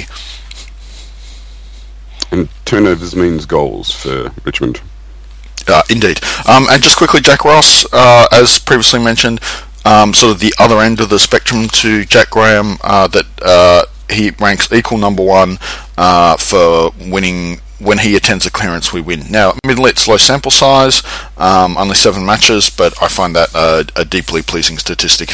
And turnovers means goals for Richmond. Uh, indeed. Um, and just quickly, Jack Ross, uh, as previously mentioned. Um, sort of the other end of the spectrum to Jack Graham, uh, that uh, he ranks equal number one uh, for winning. When he attends a clearance, we win. Now, admittedly, it's low sample size, um, only seven matches, but I find that uh, a deeply pleasing statistic.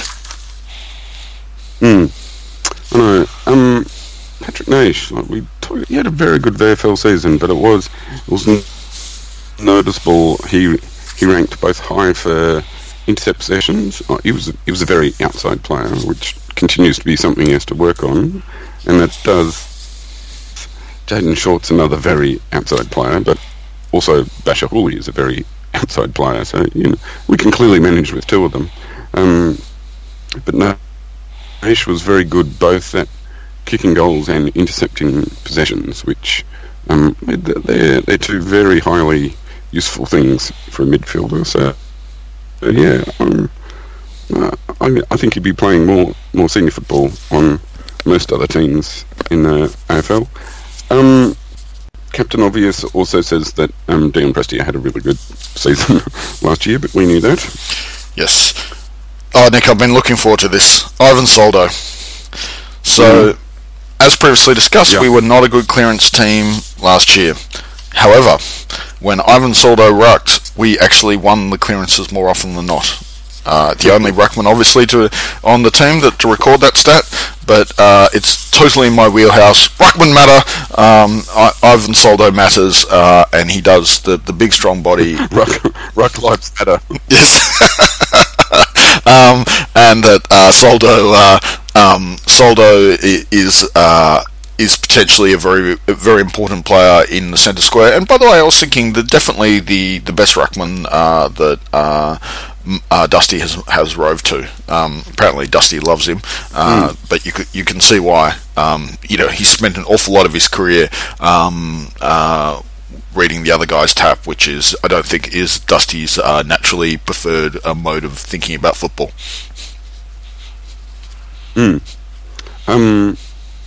Hmm. I know. Um, Patrick Naish, like we talk, he had a very good V F L season, but it was it was noticeable. He he ranked both high for intercept sessions. Oh, he was he was a very outside player, which continues to be something he has to work on, and that does. Jaden Short's another very outside player, but also Basher Hooley is a very outside player. So you know we can clearly manage with two of them. Um, but no, Aish was very good both at kicking goals and intercepting possessions, which um, they're, they're two very highly useful things for a midfielder. So, uh, yeah, um, uh, I, I think he'd be playing more, more senior football on most other teams in the A F L. Um, Captain Obvious also says that um, Dion Prestia had a really good season last year, but we knew that. Yes. Oh, Nick, I've been looking forward to this. Ivan Soldo. So, mm. as previously discussed, yep. we were not a good clearance team last year. However, when Ivan Soldo rucked, we actually won the clearances more often than not. Uh, the only ruckman, obviously, to on the team that to record that stat, but uh, it's totally in my wheelhouse. Ruckman matter. Um, I, Ivan Soldo matters, uh, and he does the, the big strong body. ruck, ruck lives matter. Yes. um, and that uh, Soldo uh, um, Soldo is. Uh, is potentially a very a very important player in the centre square. And by the way, I was thinking that definitely the, the best ruckman uh, that uh, uh, Dusty has has roved to. Um, apparently, Dusty loves him, uh, mm. but you could, you can see why. Um, you know, he spent an awful lot of his career um, uh, reading the other guy's tap, which is I don't think is Dusty's uh, naturally preferred uh, mode of thinking about football. Mm. Um.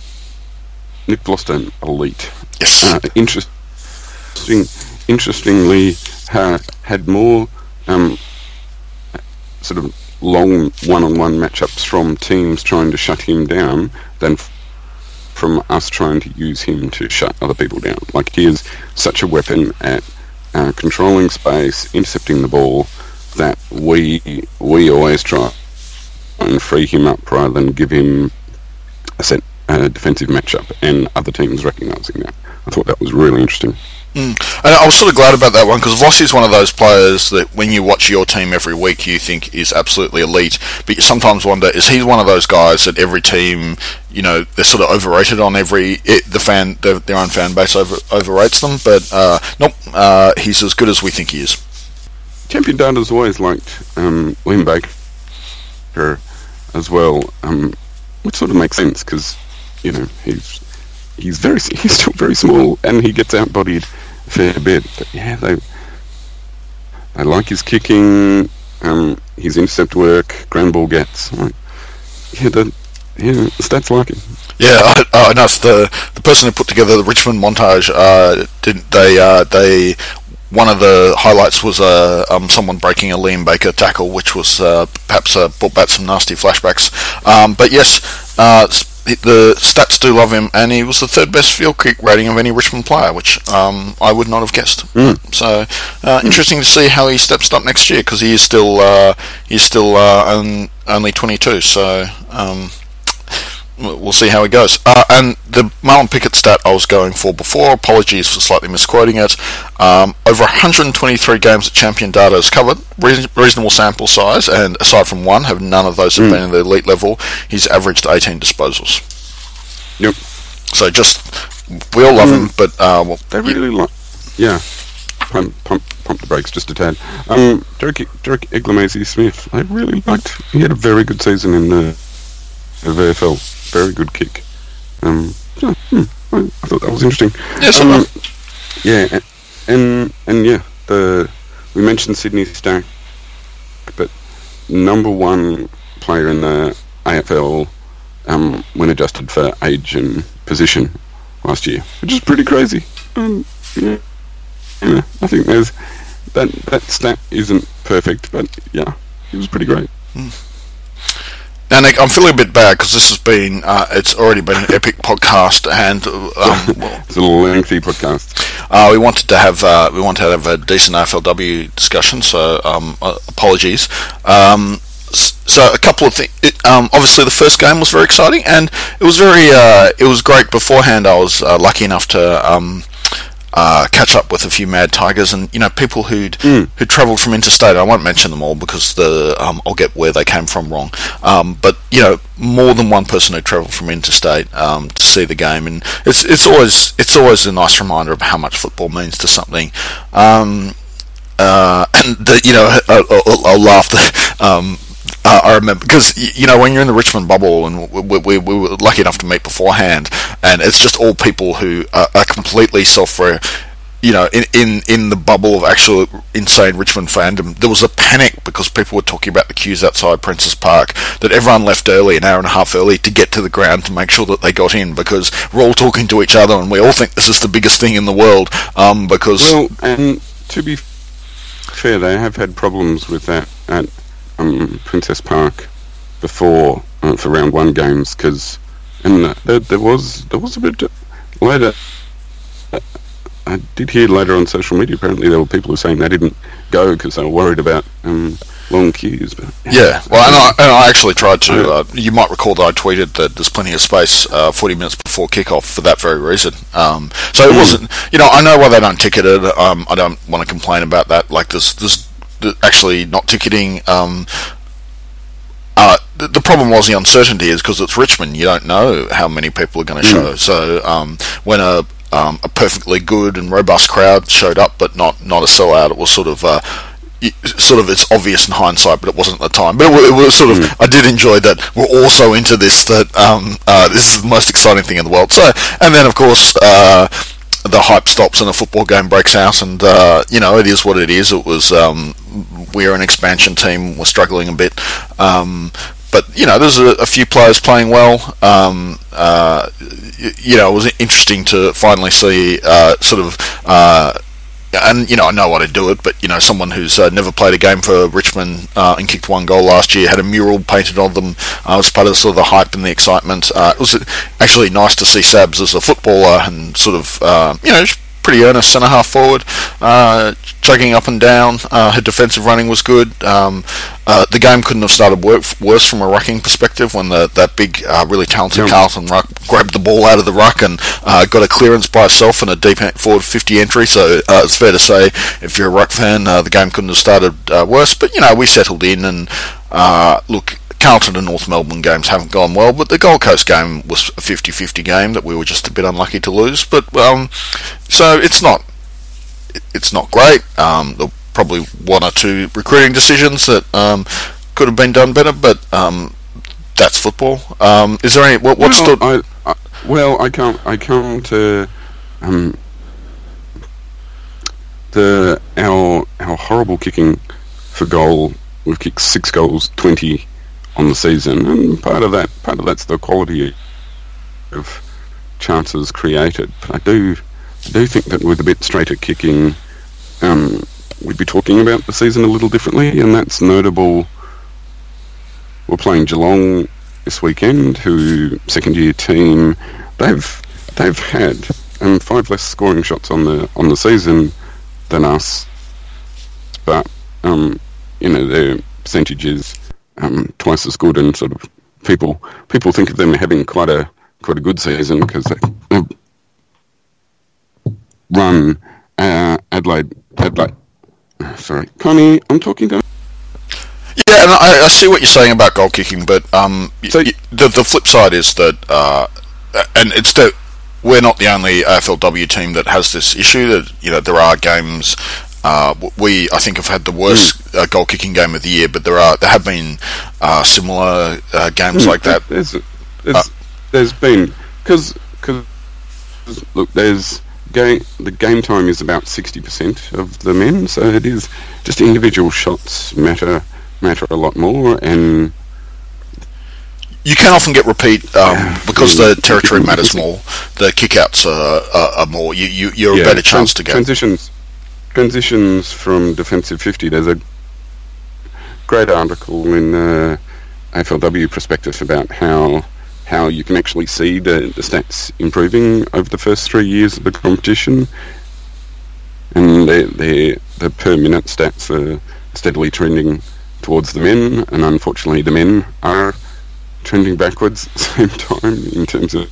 Nick Bloston, elite. Yes. Uh, interesting. Interestingly, ha, had more um, sort of long one-on-one matchups from teams trying to shut him down than f- from us trying to use him to shut other people down. Like, he is such a weapon at uh, controlling space, intercepting the ball, that we we always try and free him up rather than give him a set Uh, defensive matchup, and other teams recognising that. I thought that was really interesting. Mm. And I was sort of glad about that one, because Vossi is one of those players that when you watch your team every week you think is absolutely elite, but you sometimes wonder, is he one of those guys that every team, you know, they're sort of overrated on every, it, the fan, their, their own fan base over, overrates them, but uh, nope, uh, he's as good as we think he is. Champion Data's always liked um, Liam Baker as well, um, which sort of makes sense, because you know, he's he's very he's still very small, and he gets outbodied a fair bit. But yeah, they they like his kicking, um, his intercept work, ground ball gets. Like, yeah, the yeah, the stats like him. Yeah, I, I know. The the person who put together the Richmond montage, uh, did they uh, they. One of the highlights was uh, um, someone breaking a Liam Baker tackle, which was uh, perhaps uh, brought back some nasty flashbacks. Um, but yes, uh, the stats do love him, and he was the third best field kick rating of any Richmond player, which um, I would not have guessed. Mm. So uh, interesting to see how he steps up next year, because he is still uh, he's still uh, on, only twenty-two. So. Um, We'll see how it goes. Uh, and the Marlon Pickett stat I was going for before, apologies for slightly misquoting it, um, over one hundred twenty-three games that Champion Data has covered, reason- reasonable sample size, and aside from one, have none of those have mm. been at the elite level. He's averaged eighteen disposals. Yep. So just, we all love mm. him, but... Uh, well, they really like... Yeah. Pump, pump, pump the brakes just a tad. Um, Derek, Derek Iglamesi-Smith, I really liked... He had a very good season in the, the V F L. Very good kick. Um, yeah, hmm, I, I thought that was interesting. Yes, um, yeah, and, and and yeah, the we mentioned Sydney Stack, but number one player in the A F L um, when adjusted for age and position last year, which is pretty crazy. Um, yeah, yeah, I think there's that that stat isn't perfect, but yeah, it was pretty great. Mm. Now, Nick, I'm feeling a bit bad because this has been, uh, it's already been an epic podcast, and um, well, it's a lengthy podcast. Uh, we wanted to have, uh, we wanted to have a decent A F L W discussion, so um, uh, apologies. Um, so a couple of things. Um, obviously, the first game was very exciting, and it was very, uh, it was great beforehand. I was uh, lucky enough to. Um, Uh, catch up with a few Mad Tigers, and you know, people who'd mm. who travelled from interstate. I won't mention them all because the um, I'll get where they came from wrong. Um, but you know, more than one person who travelled from interstate um, to see the game, and it's it's always it's always a nice reminder of how much football means to something. Um, uh, and the, you know, I'll, I'll, I'll laugh that. Um, Uh, I remember because you know when you're in the Richmond bubble, and we, we, we were lucky enough to meet beforehand, and it's just all people who are, are completely self you know, in, in, in the bubble of actual insane Richmond fandom, there was a panic because people were talking about the queues outside Princes Park, that everyone left early, an hour and a half early, to get to the ground to make sure that they got in, because we're all talking to each other and we all think this is the biggest thing in the world. Um, because well, and to be fair, they have had problems with that at um, Princess Park before uh, for round one games, because and uh, there, there was there was a bit later. Uh, I did hear later on social media, apparently there were people who were saying they didn't go because they were worried about um, long queues. But yeah, well, and I, and I actually tried to. Uh, you might recall that I tweeted that there's plenty of space uh, forty minutes before kickoff for that very reason. Um, so it mm. wasn't, you know, I know why they don't ticket it. Um, I don't want to complain about that. Like, there's, there's, there's actually not ticketing. Um, uh, the, the problem was the uncertainty is because it's Richmond. You don't know how many people are going to mm. show. So um, when a Um, a perfectly good and robust crowd showed up, but not, not a sellout. It was sort of uh, sort of it's obvious in hindsight, but it wasn't at the time. But it, it was sort of mm. I did enjoy that we're also into this. That um, uh, this is the most exciting thing in the world. So, and then of course uh, the hype stops and a football game breaks out, and uh, you know, it is what it is. It was um, we're an expansion team. We're struggling a bit. Um, But, you know, there's a, a few players playing well. Um, uh, you, you know, it was interesting to finally see uh, sort of, uh, and, you know, I know why to do it, but, you know, someone who's uh, never played a game for Richmond uh, and kicked one goal last year, had a mural painted on them uh, as part of sort of the hype and the excitement. Uh, it was actually nice to see Sabs as a footballer and sort of, uh, you know, pretty earnest centre-half forward, uh, chugging up and down. Uh, her defensive running was good. Um, uh, the game couldn't have started work, worse from a rucking perspective when the, that big, uh, really talented yeah. Carlton ruck grabbed the ball out of the ruck and uh, got a clearance by herself and a deep forward fifty entry. So uh, it's fair to say, if you're a ruck fan, uh, the game couldn't have started uh, worse. But, you know, we settled in and, uh, look, Carlton and North Melbourne games haven't gone well, but the Gold Coast game was a fifty-fifty game that we were just a bit unlucky to lose. But um, so it's not it's not great. Um, there were probably one or two recruiting decisions that um, could have been done better, but um, that's football. Um, is there any what, what's well, the? I, I, well, I come I come to um, the our our horrible kicking for goal. We've kicked six goals, twenty. On the season, and part of that, part of that's the quality of chances created. But I do, I do think that with a bit straighter kicking, um, we'd be talking about the season a little differently, and that's notable. We're playing Geelong this weekend, who second-year team. They've they've had um, five less scoring shots on the on the season than us, but um, you know, their percentages. Um, twice as good, and sort of people people think of them having quite a quite a good season because they, they run uh, Adelaide Adelaide. Sorry, Connie, I'm talking to. Yeah, and I, I see what you're saying about goal kicking, but um, so, y- the the flip side is that, uh, and it's that we're not the only A F L W team that has this issue. That, you know, there are games. Uh, we, I think, have had the worst mm. uh, goal kicking game of the year, but there are there have been uh, similar uh, games mm, like that. There's, there's, uh, there's been because because look, there's game the game time is about sixty percent of the men, so it is just individual shots matter matter a lot more, and you can often get repeat um, yeah, because yeah, the territory matters more. The kickouts are, are, are more. You you you're yeah, a better chance trans- to get transitions. Transitions from defensive fifty. There's a great article in uh, A F L W Prospectus about how how you can actually see the, the stats improving over the first three years of the competition, and they're, they're, the per minute stats are steadily trending towards the men, and unfortunately the men are trending backwards at the same time in terms of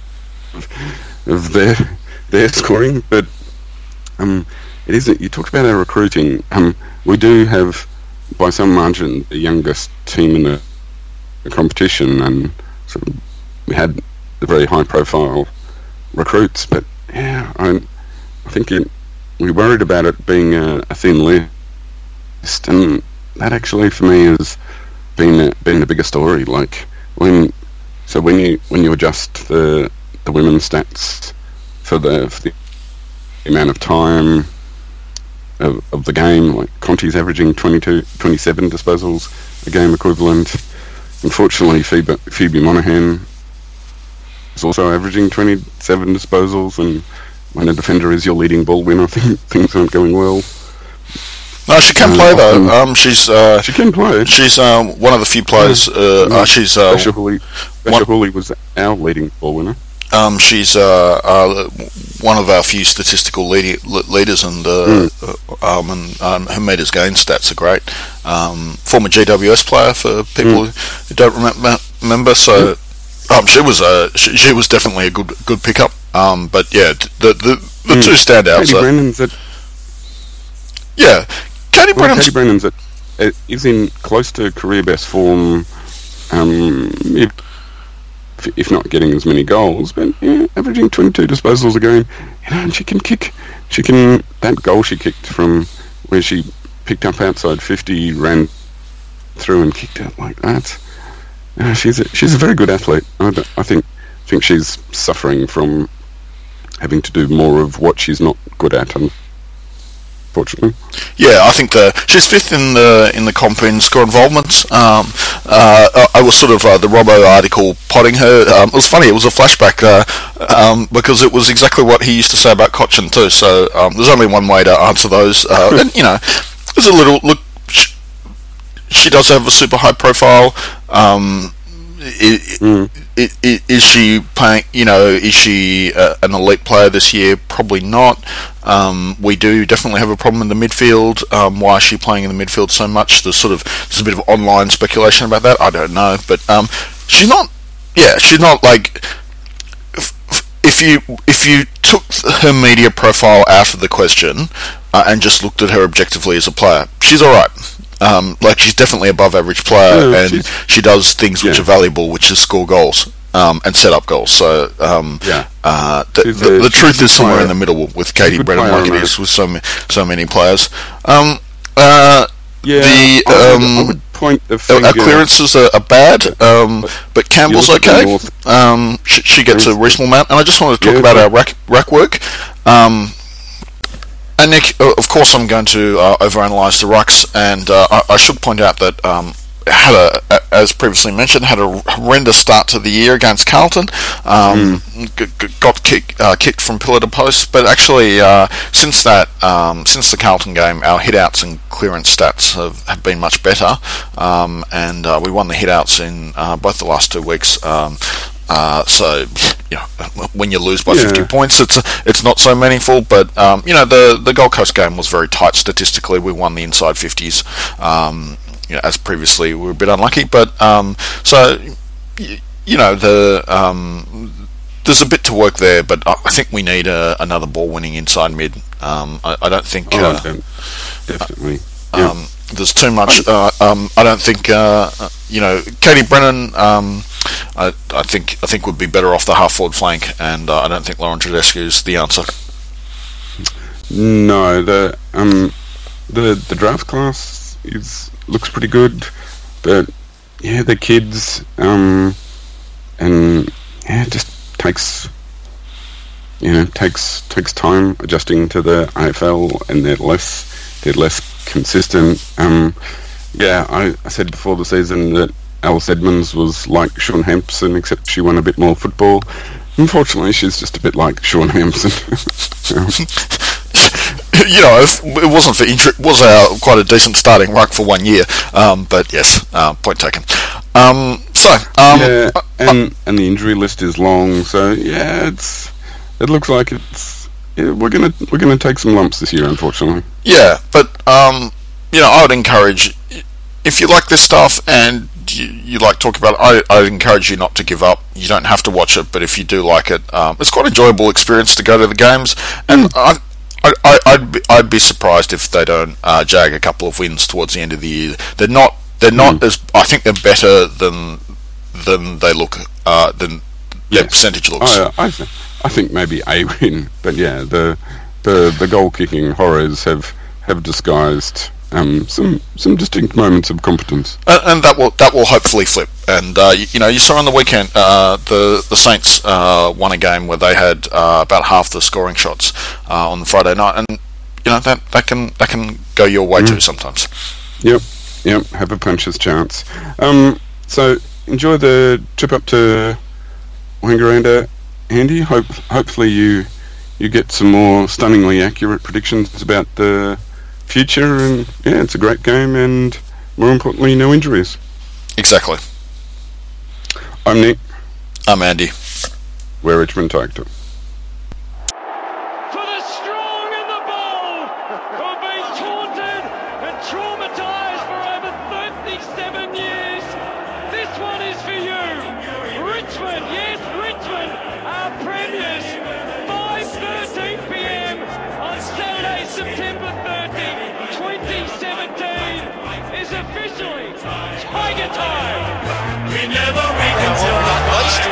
of their their scoring. But um. It isn't. You talked about our recruiting. Um, we do have, by some margin, the youngest team in the, the competition, and sort of we had the very high-profile recruits. But yeah, I, I think it, we worried about it being a, a thin list, and that actually, for me, has been a, been a bigger story. Like when, so when you when you adjust the the women's stats for the, for the amount of time of, of the game, like Conti's averaging twenty-two, twenty-seven disposals a game equivalent. Unfortunately, Phoebe, Phoebe Monahan is also averaging twenty-seven disposals, and when a defender is your leading ball winner, things aren't going well. No, she can Uh, play though. often- Um, she's uh, She can play. she's um, one of the few players. Uh, uh, she's uh, Basha Hooley, one- Basha Hooley was our leading ball winner. um, she's uh, uh, one of our few statistical lead- leaders, and uh, uh, um, and um, her meters gain stats are great. Um, former G W S player for people who don't remember. Remember, so um, she was uh, she, she was definitely a good good pickup. Um, but yeah, t- the the, the Mm. two standouts. Katie Are, Brennan's at yeah, Katie well, Brennan's Katie Brennan's at, uh, is in close to career best form. Um, if, if not getting as many goals, but yeah, averaging twenty-two disposals a game. You know, and she can kick. She can that goal she kicked from where she picked up outside fifty, ran through and kicked it like that. Uh, she's a, she's a very good athlete. I, d- I think think she's suffering from having to do more of what she's not good at, unfortunately. Yeah, I think the she's fifth in the in the comp in score involvements. Um, uh, I I was sort of uh, the Robbo article potting her. Um, it was funny. It was a flashback uh, um, because it was exactly what he used to say about Cochin too. So um, there's only one way to answer those. Uh, and you know, there's a little look. She, she does have a super high profile. Um, i- Mm. i- i- is she playing? You know, is she uh, an elite player this year? Probably not. Um, we do definitely have a problem in the midfield. Um, why is she playing in the midfield so much? There's sort of there's a bit of online speculation about that. I don't know, but um, she's not. Yeah, she's not like. If, if you if you took her media profile out of the question uh, and just looked at her objectively as a player, she's all right. Um, like she's definitely above average player, Yeah, and she's- she does things which yeah. are valuable, which is score goals um, and set up goals. So um, Yeah. uh, the, She's the, a- the truth she's a is somewhere player. in the middle with Katie good Brennan, player like it on a- is with so ma- so many players. Um, uh, Yeah, the I would, I um, would point the our finger. our clearances are, are bad, um, but Campbell's look at the okay. North- Um, she, she gets a There's- reasonable amount, and I just wanted to talk Yeah, about but- our rack, rack work. Um, and Nick, uh, of course, I'm going to uh, overanalyze the rucks, and uh, I, I should point out that um, had a, a, as previously mentioned, had a horrendous start to the year against Carlton. Um, g- g- got kick, uh, kicked from pillar to post, but actually, uh, since that, um, since the Carlton game, our hitouts and clearance stats have, have been much better, um, and uh, we won the hitouts in uh, both the last two weeks. Um, uh, so, you know, when you lose by Yeah. fifty points, it's it's not so meaningful. But um, you know, the the Gold Coast game was very tight statistically. We won the inside fifties. Um, you know, as previously we were a bit unlucky, but um, so y- you know the um, there's a bit to work there. But I I think we need a, another ball winning inside mid. Um, I, I don't think. Oh, uh, dem- definitely. Yeah. um, there's too much. Uh, um, I don't think uh, uh, you know Katie Brennan. Um, I, I think I think would be better off the half forward flank, and uh, I don't think Lauren Tedescu is the answer. No, the um, the the draft class is looks pretty good, but yeah, the kids um, and yeah, it just takes you know takes takes time adjusting to the A F L, and they're less they're less consistent. Um, yeah, I, I said before the season that Alice Edmonds was like Sean Hampson, except she won a bit more football. Unfortunately, she's just a bit like Sean Hampson. Um, You know, if it wasn't for injury, it was uh, quite a decent starting ruck for one year. Um, but yes, uh, point taken. Um, so, um, yeah, uh, and and the injury list is long, so yeah, it's it looks like it's yeah, we're gonna we're gonna take some lumps this year, unfortunately. yeah, but um, you know, I would encourage if you like this stuff and you, you like talking about it, I, I'd encourage you not to give up. You don't have to watch it, but if you do like it, um, it's quite an enjoyable experience to go to the games, and I. I, I, I'd be, I'd be surprised if they don't uh, jag a couple of wins towards the end of the year. They're not they're not Mm. as I think they're better than than they look uh, than their Yes. percentage looks. I I, th- I think maybe a win, but yeah, the the the goal kicking horrors have have disguised um, some some distinct moments of competence. Uh, and that will that will hopefully flip. And uh, you, you know, you saw on the weekend uh, the the Saints uh, won a game where they had uh, about half the scoring shots uh, on the Friday night, and you know that, that can that can go your way mm. too sometimes. Yep, yep. Have a puncher's chance. Um, so enjoy the trip up to Wangaratta, Andy. Hope hopefully you you get some more stunningly accurate predictions about the future, and yeah, it's a great game, and more importantly, no injuries. Exactly. I'm Nick. I'm Andy. We're Richmond Tiger. For the strong and the bold, who have been taunted and traumatised for over thirty-seven years, this one is for you. Richmond, yes, Richmond, our premiers. five thirteen p.m. on Saturday, September thirtieth, twenty seventeen is officially Tiger Time. We never reconcile the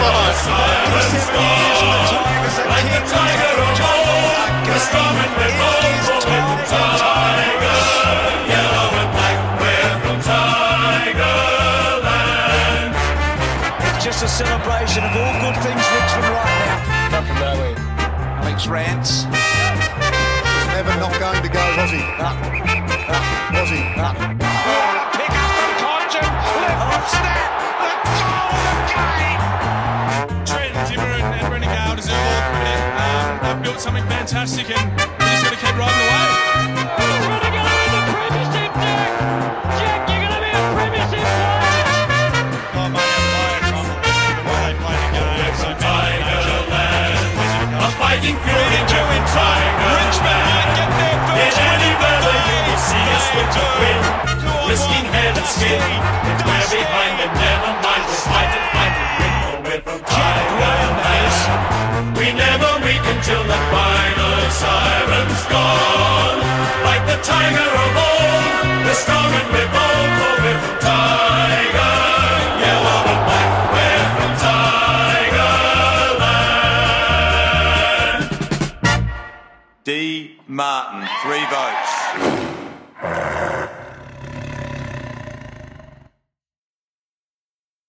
like the tiger of old. We're strong and we're bold, for we're from Tiger. Yellow and black, we're from Tigerland. It's just a celebration of all good things Richmond right now. Nothing that way. Alex Rance. Never not going to go, was he? No. No. Was he? No. Pick up from Compton, left foot step, the goal of the game. Trent, Timmer and, and Brendan Gale deserve all credit. Um, they've built something fantastic and we just got to keep riding the wave.